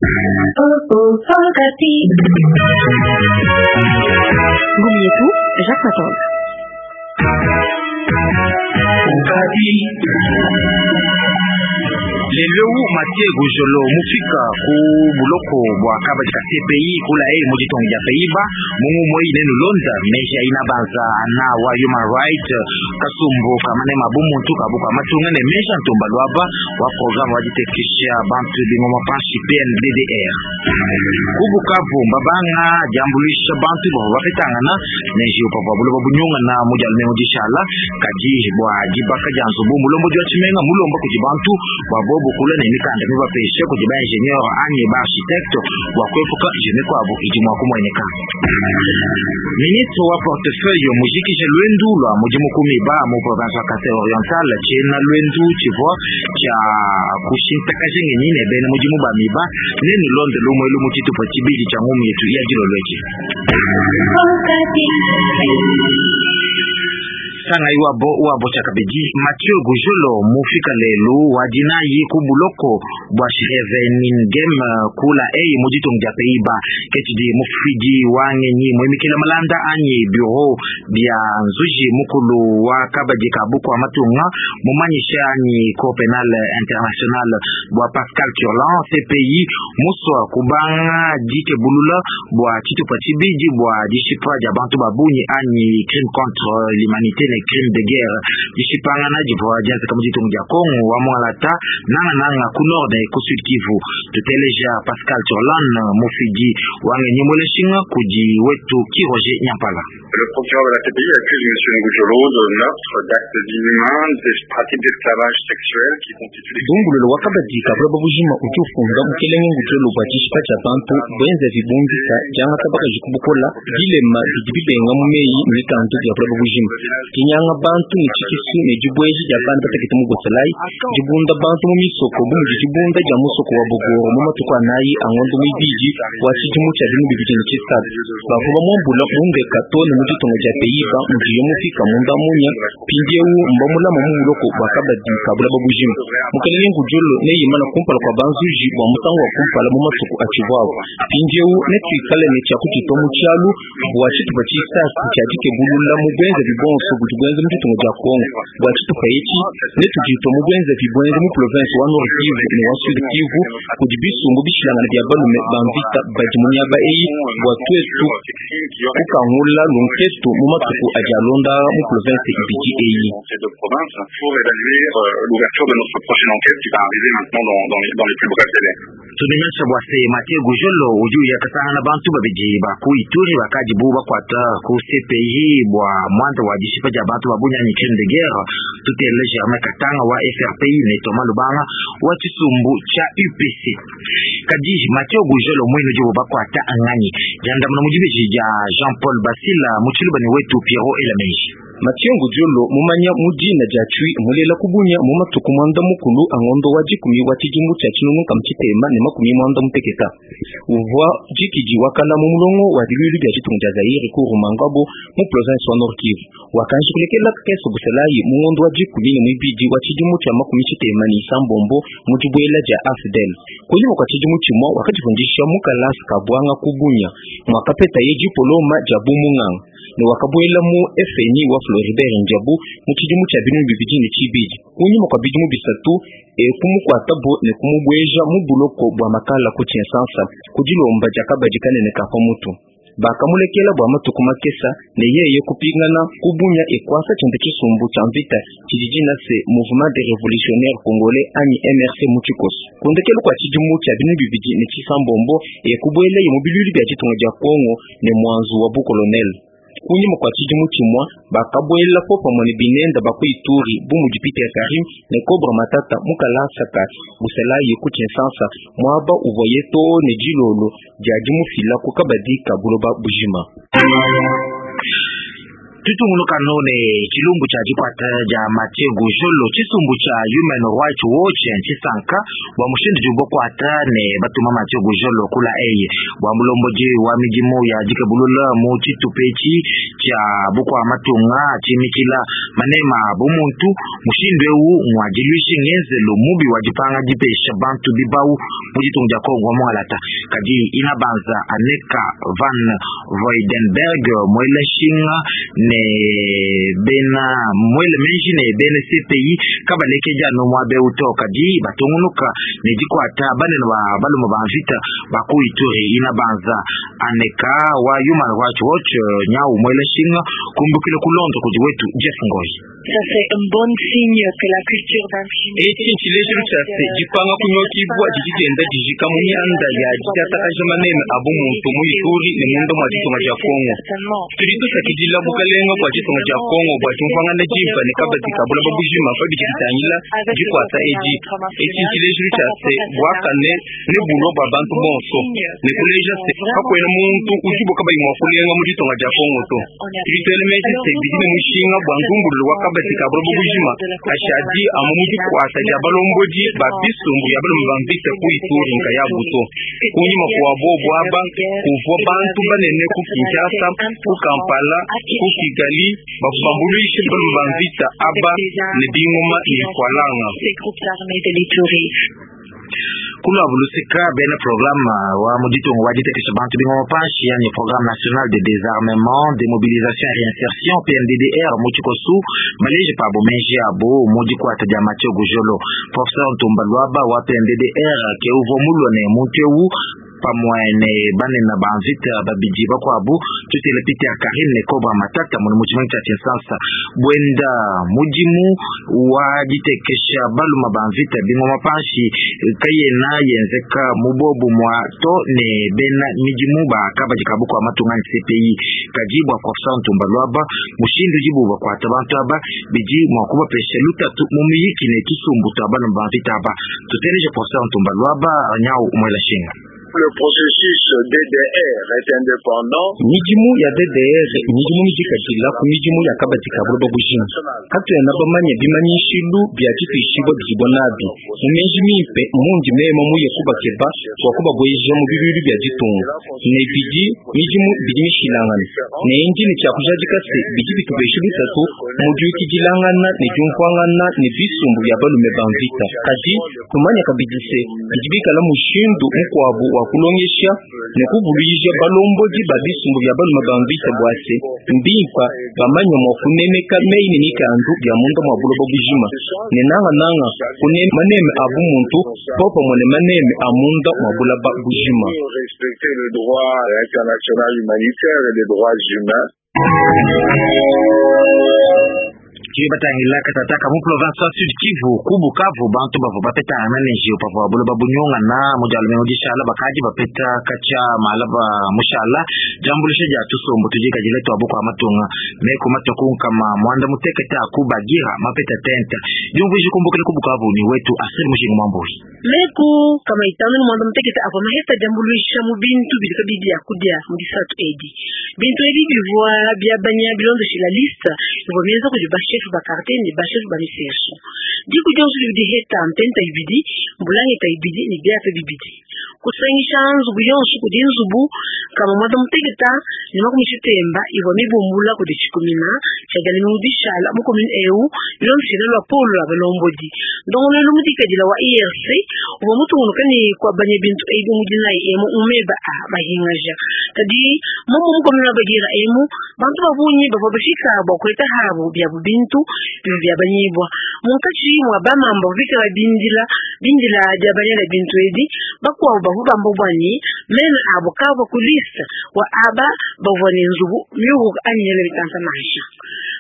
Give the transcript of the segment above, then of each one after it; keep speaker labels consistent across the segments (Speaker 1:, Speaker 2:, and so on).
Speaker 1: Ngumi yetu Jacques Matonga.
Speaker 2: Lelo Mathieu Gojolo mufika ku buloko bwa kaba ka CPI kula moji tongi ya Peiba mungu moi nenu londa meja ina banza na wa human right kasumbo kamane mabumu tuka buka matunga ne meja ntomba lwaba wa program wa ditekisha bantu bingoma panshi PNDDR kubuka bomba banga jambulisha bantu bo bafetangana neji upapa bulo bunyunga na moja almemoji shala kaji bwa jibaka janzo bombo lombo jwa chimenga mulomba kujibantu babo bukula ne mikanda biba peshe kujiba engineer anye ba architect wa kwefuka jene kwa abo kijimwa kumwenyeka ministre wa portefeuille mujiki je lwendu lwa mujimu kumiba mu province ya Kasai Oriental chena lwendu chivwa cha kushinta kajengi nyine bene mujimu ba miba neni londe lumwe lumu chitu patibili cha ngumi yetu ya jilo lweche Sanga iwabo chakabeji Mathieu Gojolo mufika lelu wajina yiku buloko bwa Shevenin game kula mojito mja Peiba ketidi mufiji wange nyi mwemikila malanda anye bureau bia nzuji mukulu wa kabaji kabuku wa matunga mumanyisha ni Cour pénale internationale bwa Pascal Turlan CPI muswa kubanga jike bulula bwa chitu patibiji bwa jishipra jabantu babuni anye crime contre l'humanité crime de guerre dishipangana jivwa janza kamujitu mja Kongo wa mwalata nanga kunorde kusud Kivu tuteleja Pascal Turlan mufiji wange nyimoleshinga kuji wetu Kiroje Nyampala.
Speaker 3: Le procureur de la CPI accuse M. Ngujolo de meurtre, d'actes inhumains, des pratiques d'esclavage sexuel qui constituent des...
Speaker 4: Bungu lolo wakabadi kabla babujima utufunga mkelenge Ngujolo bajishika cha bantu benza vibungisa janga tabaka jikubukola dilema bidibibenga mumeyi mikanto ya babujima kinyanga bantu nichikisu nejibweji ya bantu patakita mugosalai jibunda bantu mumisoko bungi jibunda ya musoko wa bogoro mumatuka nayi angondo mwibiji wachijimu cha dinu bibijini chisadu bakuba mwambula munge katone mujitonga ja Peiba mjiyo mufika munda munya pinjewu mbamula mamuloko wakabadi kabula babujima mukelenge Ngujolo neyimana kumpala kwa banzuji wa mutangu wa kumpala mumatuku achivwawo pinjewu netwikale nechakuchito muchalu wachitu bachisasi chadike bulula mugwenza vibonso kutugwenza mjitonga ja Kongo wachitu paechi netujito mugwenza vibwenza mu province wa Nord Kivu ne wa Sud Kivu kujibisungu bishilangana bya balume bamvita bajimunyaba watwetu ukangula lunketu mumatuku ajalonda mu province ibiji
Speaker 3: de province pour évaluer l'ouverture de notre prochaine enquête qui va arriver maintenant dans les plus brefs délais.
Speaker 2: Tunimesha bwase Mathieu Gojolo uju ya kasana bantu babiji bakuituri bakajibu bakwata ku CPI bwa mwanda wa dishipa ja bantu babunya ni crime de guerre tuteleja makatanga wa FRPI ne Toma Lubanga wa Chisumbu cha UPC kaji Mathieu Gojolo mwino jo bakwata angani janda mna mujibeji ja Jean-Paul Basila muchiluba ni wetu Piero Elameji
Speaker 4: Mathieu Gojolo mumanya mujina jachui mulela kubunya mumatuku mwanda mukulu angondo wajikumi watijimbu cha chinunu kamchitema ne makumi mwanda muteketa uvwa jikiji wakala mumulongo wa dilulu bya chitunja Zaire ku Rumangabo mu province wa Nord Kivu wakanjikulekela keso busalayi mungondo wajikumi ne mwibiji watijimbu cha makumi chitema ni Sambombo mujibwela ja Afdel kulimu kwa chijimu chimwa wakajifundisha mukalas kabwanga kubunya mwakapeta yeji poloma jabu mungang ne wakabwela mu FNI wa Floribert Njabu muchijimu cha binu bibijini chibiji kunyuma kwa bijimu bisatu kumukwata bo ne kumubweja mu buloko bwa makala ku Kinshasa kujilomba jakaba jikane ne kafa mutu bakamulekela bwa matuku makesa ne yeye kupingana kubunya ekwasa chinde kisumbu cha mvita kijijina se Mouvement des Révolutionnaires Congolais ani MRC Muchikos kundekelo kwa chijimu cha binu bibiji ne Chisambombo kubwele yomobiluli bya chitunga ja Kongo ne mwanzu wa bu colonel kunyima kwa chijimu chimwa bakabwela popa mwani binenda bakuituri bumu jipite Karim ne Cobra Matata mukalasaka busalayi ku Kinshasa mwaba uvoyeto ne jilolo jajimu fila kukabadika buloba bujima
Speaker 2: tutumunuka none chilumbu cha jikwata ja Mathieu Jolo chisumbu cha Human Rights Watch chisanka wa mushindu jumbo kwata ne batuma Mathieu Jolo kula eye wa mulomboje wa mijimo ya jikabulula mu chitupechi cha bukwa matunga chimikila manema bumuntu mushindwe wu mwajilushi ngeze lo mubi wajipanga jipesha bantu bibau mujitunja Kongo mwalata kaji inabanza Aneka van Voidenberg mwele shinga ne bena mwele menji ne bena CPI kabaleke jano mwabe utoka ji batungunuka ne jikwata bane na balu mbanvita bakuitore inabanza Aneka wa Human Rights Watch nyau mwele shinga kumbukile kulondo kujiwetu Jeff Ngoy.
Speaker 1: Ça fait un bon signe que la culture d'impunité
Speaker 4: chinchilesho chase jipanga kunyokibwa jijigenda jijika munyanda ya jitata ajamanene abo muntu muyituri ne mundo mwa chitonga cha Kongo tulito sakidila bukalenga kwa chitonga cha Kongo bwa tumfanga na jimpa ne kabati kabula babujima fadi kitanyila jikwata eji chinchilesho chase bwakane ne bulo babantu bonso ne kuleja se kakwena muntu ujibo kabayi mwa kulenga mu chitonga cha Kongo to tulito elementi se bidine mushinga bwangumbulu wakabati kabula babujima ashadi amuji kwata jabalomboji babisumbu yabalo mbambita kuituri nga yabuto kunyima kwa bobo aba kuvo bantu banene ku Kinshasa ku Kampala ku Kigali babambulishe balo mbambita aba ne bingoma ni kwalanga kula bulusika bena programme wa muditongo wajitekesha bantu bingoma pashi yani programme national de désarmement démobilisation et réinsertion PNDDR muchikosu maleje pabo menji abo mudi kwata ja Mathieu Jolo professeur Ntumbalwaba wa PNDDR ke uvo mulone mutewu pamwene bane na banvita babiji bakwabu tutele piti ya Karim ne Cobra Matata mu muchimancha chensansa bwenda mujimu wajitekesha balu mabanvita bingoma pashi kayena yenzeka mubobu mwa to ne bena mijimu ba kabaji kabuko amatunga CPI kajibwa professeur Ntumbalwaba mushindu jibu kwa tabantu aba biji mwakuba peshe lutatu mumiyiki ne tusumbuta balu mabanvita aba tuteleje professeur Ntumbalwaba nyau umwela shinga.
Speaker 3: Le processus DDR est indépendant.
Speaker 4: Mijimu ya DDR mijimu mijikatila ku mijimu ya kabati kabula bujina katu ya nabamanya bimanyishilu bya titishibo bibonabi umenji mipe mungi memo muye kubakeba kwa kuba boyeje mu bibiri bya gitunga ne biji mijimu bijimishilangana ne engine cya kujadika se biji bitubeshe bitatu mu gihugu gilangana ne jumfangana ne bisumbu ya balume banvita kaji kumanya kabidise bijibikala mushindu mukwabu wa kulongesha ne kubulije balomboji babisumbu bya balume banvita bwase mbimpa bamanya mu kunemeka meini nikandu bya mundo mabulo bujima ne nanga kunene maneme abu muntu popo mone maneme amunda mabula bujima
Speaker 3: respecter le droit international humanitaire et les droits humains.
Speaker 2: Kibatangila katataka mu province ya Sud Kivu kubukavu bantu bavo bapeta ananenji upavo abulo babunyonga na mujalme udishala bakaji bapeta kacha malaba mushala jambulishe ja tusombo tujika jileto abuko amatunga meko matokunga kama mwanda muteketa kubagira mapeta tenta jungu jikumbukile kubukavu ni wetu asili mushingu mambohi
Speaker 1: meku kama itanu mwanda muteketa apo maheta jambulisha mubintu bilika bibi ya kudia mudisatu edi bintu edi bivua biabanya bilondo shila lista ngomeza kujibashe bakarte ni bashe baniseso diku jonsu di heta mpenta ibidi mbulange ta ibidi ni biafe bibidi kusangisha nzubu yonsu kudinzubu kama mwanda mutegeta ni makumishitemba iwa mibumbula kudichikumina chagale mudishala mukomin EU ilonsina lwa polo abalombodi ndongo lumudikadila wa IRC uwa mutu unukani kwa banye bintu eibu mudina emu umeba bahingaja tadi mumu mukomina bagira emu bantu babunyi bababashika bakuleta habo bya bintu bya banyibwa munkachi mwa bamamba bikira bindila jabanyala bintu edi bakwa bahubambo bwani mena abukabo kulista wa aba bavone nzubu myugo anyele bitanza nasha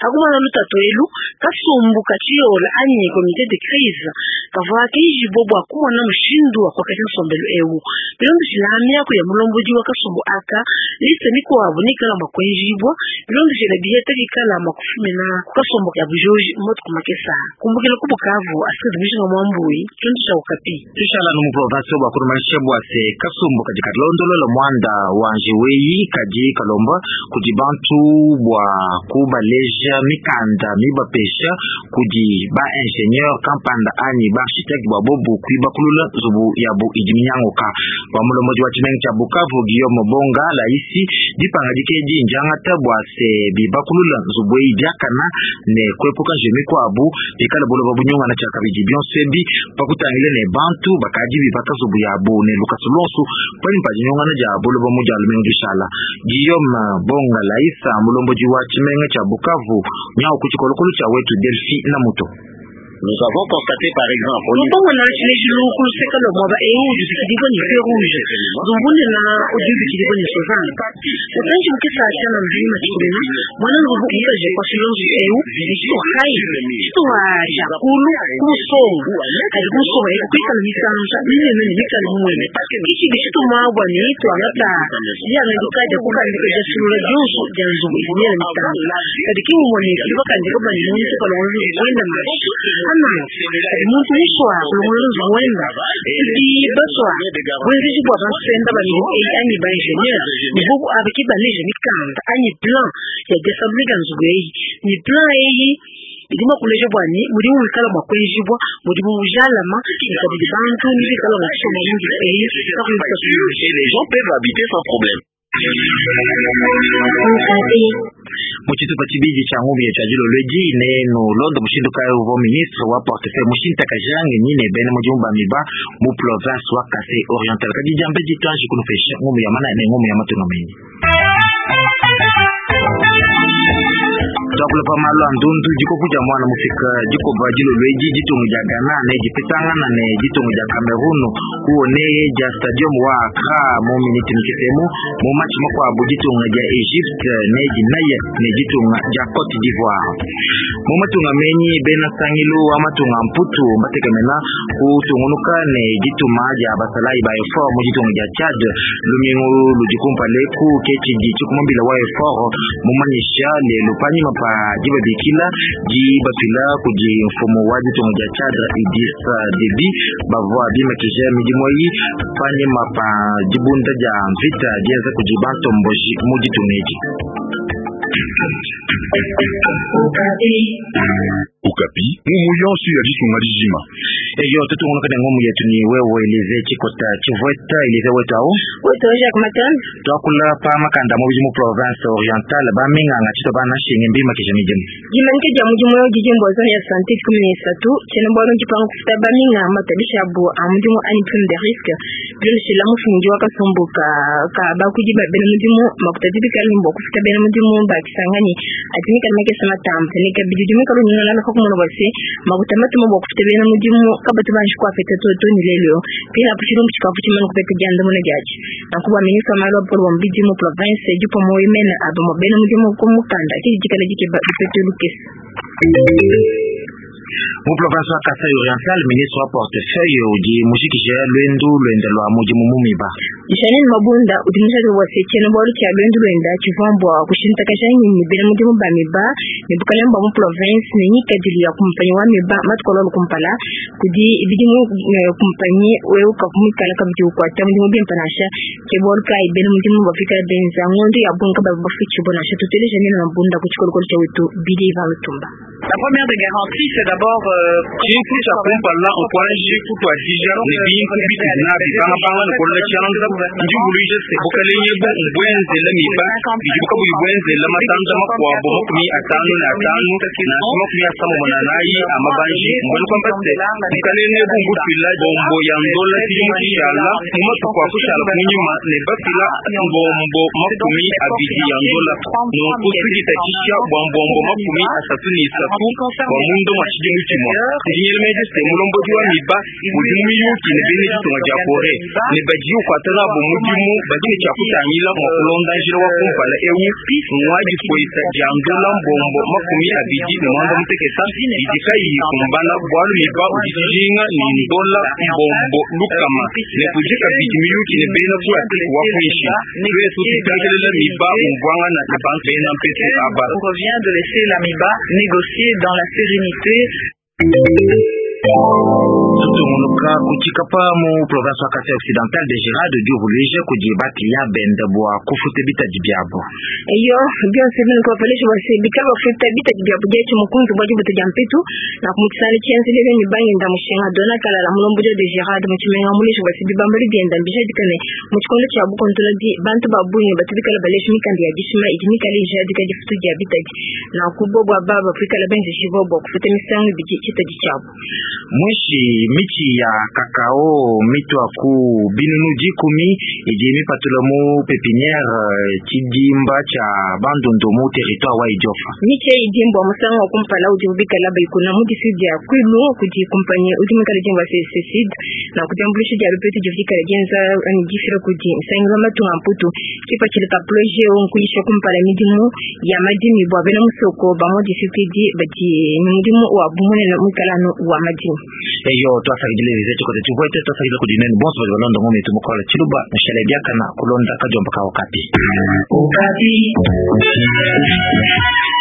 Speaker 1: aguma na lutato elu kasumbu kachiola anye comité de crise kavwa keji bobo akumwa na mshindu kwa kati sombelo ewu bilondo shilamia ko ya mulomboji wa kasumbu aka liste niko abunikala makwenjibwa bilondo shela biyeta bikala makufumena kasumbu ya bujoji moto kumakesa kumbukela kubukavu asiri bishinga mwambui tundisha ukapi
Speaker 2: tishala no province ba kurumanisha bwase kasumbu katika londolo la mwanda wanjiweyi kaji kalomba kujibantu bwa kubaleja mikanda mibapesha kuji ba ingénieur kampanda ani ba architecte bwa bobu kuiba kulula zubu yabu ijiminyangoka wa mulomoji wa chimengi cha Bukavu Guillaume Bonga laisi dipanga dikeji njanga tabwa se bibakulula zubu idiakana ne kwepuka jemiko abu ikala bolo babunyonga na chaka bijibion sebi pakutangile ne bantu bakaji bibaka zubu yabu ne lukasulonsu kwani pajinyonga na jabolo bamuja alumengi shala Guillaume Bonga laisa mulomoji wa chimengi cha Bukavu nyao kuchikolokulu cha wetu Delphi na Muto.
Speaker 5: Nous avons constaté par exemple
Speaker 1: au niveau de la moba et du kidigo ni feu rouge zumbune na odubi kidigo ni sozana utanji mkisa achana mjima chikuna mwana nguvu ukaje kwa shilonzi eu visto hai visto wa chakulu kusongu kadi kusongu ya kupika na misanja nini mikali mwene kichi bishito mawwa ni itu angata ya nandikaja kukandika jasurula jonsu janzubu izimia na misanja kadi kimu mwene kidigo kandika bani mwene kwa lonzi wenda mashi muntu yishwa kulunguluza wenda di baswa wenzi jibwa basenda bani ani ba ingénieur ni bobu abikiba leje mikanda ani plan ya desabliga nzugweyi ni plan eyi idima kuleje bwani muri wikala makwenjibwa muri mujalama ikabidi bantu ni bikala basoma mungi eyi
Speaker 5: les gens peuvent habiter sans problème.
Speaker 2: Muchitu pachibiji cha ngumi ya chajilo leji neno londo mushindu kaya uvo ministre wa portefeuille mushinta kajange nine bene mujumba miba mu province wa Kasai Oriental kadijambe jitanji kunufesha ngumi ya mana ne ngumi ya matuna menyi Takula pamalo andundu jiko kuja mwana mufika jiko bajilo lweji jitu mujagana ne jipitangana ne jitu muja Cameroon huo ne ja stadium wa Accra mu miniti mkisemu mu match makwa abu jitu muja Egypt ne jinaya ne jitu muja Cote d'Ivoire mu matunga menyi bena sangilu wa matunga mputu mbateke mena kutungunuka ne jitu maja basalai ba effort mu jitu muja Chad lumingu lujikumpa leku kechi jitu kumambila wa effort mu manisha le lupanyi pa jiba bikila jiba pila kuji mfumo waji tongoja Chadra Idrissa Déby bavwa bima kija mijimoyi fanye mapa jibunda ja vita jeza kujibanto mboji muji tuneji
Speaker 6: Ukapi mumuyansi ya jisu marijima
Speaker 2: eyo tetu ngona ngomu yetu ni wewe eleze chikota chivweta eleze wetao
Speaker 1: weto Jacques Matan
Speaker 2: twakula pa makanda mu bijimu province orientale baminga ngachito bana shinge mbima kijamijimu
Speaker 1: jimanke ja mujimu yo jijimbo zone ya santé commune satu chene bwalo jipanga kufuta baminga matabisha bu amujimu ani prime de risque bilo shila mufungi wakasumbuka ka bakujiba bene mujimu makutadibi kalimbo kufuta bene mujimu bakisangani atinika make sana tampe nika bijimu kalu nyana na kokumono basi makutamatu mbo kufuta bene mujimu kabatu banshi kwa fete toto ni lelo pina pushiro mchikafu chimana kupeka janda muna jaji nakuba minister malo polo mbiji mu province jupo moyemena abo mobene mujimu kumukanda kijikala jikeba fete lukes
Speaker 2: mu province wa Kasai Oriental ministre wa portefeuille uji mushikisha lwendu lwenda lwa muji mumumiba
Speaker 1: ishaneni mabunda utimisha wase chene bolu cha lwendu lwenda chivambwa kushinta kashanyi mibere muji mubamiba nibukalemba mu province ni kadili ya kumpanyi wa miba matkolo kumpala kudi ibidi mu kumpanyi wewe kakumikala kabiju kwa tamu mu bimpanasha kebol kai bene muji mubafika benza ngondi abunga babafichi bonasha tutele janeni mabunda kuchikolo cha wetu bidi valutumba.
Speaker 3: La première des garanties, c'est d'abord
Speaker 5: Jinsi cha kumpala okwaji kutwa dija ni bintu bitina bibanga banga nkola chanza njibulije se bukalenye bu mbwenze la miba bijuka bu mbwenze la matanda makwa bo makumi atanu na atanu na makumi asamo mananayi amabanji mbona kwamba se bukalenye bu ngutila bombo ya ndola tijumki yala mumatu kwa kushala kunyuma ne bakila ngombo makumi abidi ya ndola no kusugita chisha bombo makumi asatu ni wa mundo machidi mutimwa ndinyele meje se mulombo diwa miba udimuyu kine bene jitonga ja kore ne bajiu kwatara bo mudimu bagine chakutanyila mu kulonda njira wa kumpala ewu mwaji koita jandola mbombo makumi abidi ne mwanda mutekesa idikai kumbana bwalu miba udijinga ni ndola mbombo lukama ne kujika bidi miyuki ne bene kwa wa kwishi tuwe suti kagelela miba mbwanga na bank bene mpete aba.
Speaker 7: On revient de laisser la miba négocier dans la sérénité.
Speaker 2: Tutumunuka kuchikapa mu province wa Kasai Occidental de Gerard Dio Vulije kujibati ya benda bwa kufute bita jibyabo.
Speaker 1: Iyo byose binko palesha bose bikaba kufute bita jibyabo jeche mukunzi bwaje butajampetu na kumukisana cyenze lebe ni bangi ndamushenga dona kala la mulombo de Gerard mukimenga mulisho bose bibambali byenda mbije dikane mukikondo cya bukontola di bantu babunye batibikala balesha mikandi ya gishima idimika lije dikaje futu ya bita na kubobwa baba fikala benzi shibobo kufute misangu bije kitaji cyabo.
Speaker 2: Mwishi michi ya kakao mitu aku binunu jikumi ijimi patulamu pepiniere chidimba cha bandondo mu territoire wa Ijofa.
Speaker 1: Michi ya idimbo wa musanga wa kumpala ujibubika laba ikuna mudi sudi ya kwilu kuji kumpanye udimika lejengwa sesid na kujambulishi ya rupeti jivika lejenza anijifira kuji msangiwa matu ngamputu kipa chilika proje unkulisha kumpala midimu ya madini bwa bena musoko ba mudi sudi baji midimu wa bumune na mwikalano wa madini.
Speaker 2: Eyo twasagile zetu kote tuvoite twasagile kudineni bonso bali balonda ngome tumukola chiluba mshale byaka na kulonda kajomba ka wakati.